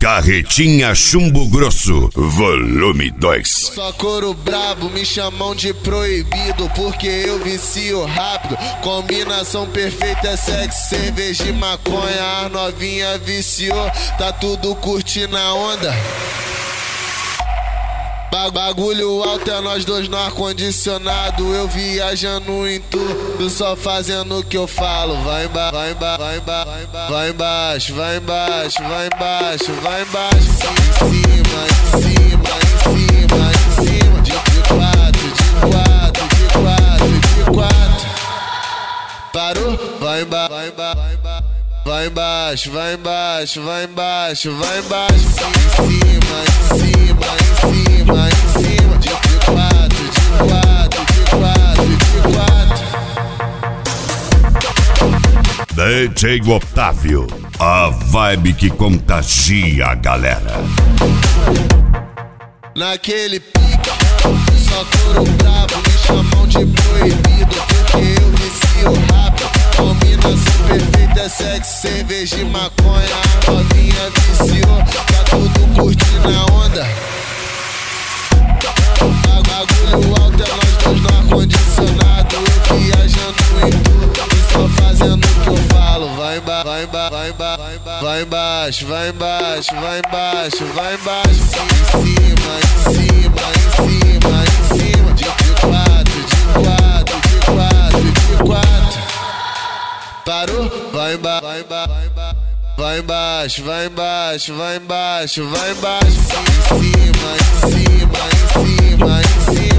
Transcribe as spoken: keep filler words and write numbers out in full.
Carretinha Chumbo Grosso, volume dois. Só couro brabo, me chamam de proibido, porque eu vicio rápido. Combinação perfeita é sexo, cerveja e maconha. As novinha viciou, tá tudo curtindo a onda. Bagulho alto é nós dois no ar-condicionado. Eu viajando em tudo, só fazendo o que eu falo. Vai embaixo, vai embaixo, vai embaixo, vai embaixo, vai embaixo, vai embaixo, vai embaixo. Em cima, em cima, em cima, em cima. De, de quatro, de quatro, de quatro, de quatro. Parou? Vai embaixo, vai embaixo, vai embaixo, vai embaixo, vai embaixo, vai embaixo. Em cima, em cima, em cima. Lá em cima, de quatro, de quatro, de quatro, de quatro. D J Otávio, a vibe que contagia a galera. Naquele pique, só couro brabo, me chamam de proibido, porque eu vicio rápido. Combinação perfeita é sexo, cerveja e maconha. A novinha viciou, tá tudo curtindo a onda. Bagulho alto é nós dois no ar-condicionado. Eu viajando em tudo, e só fazendo o que eu falo. Vai embaixo, vai embaixo, vai embaixo, vai embaixo, vai embaixo, vai embaixo, vai embaixo. Em cima, em cima, em cima, em cima. De, de quatro, de quatro, de quatro, de quatro. Parou? Vai embaixo, vai embaixo, vai embaixo, vai embaixo, vai embaixo, vai embaixo. Em cima, em cima, em cima, em cima.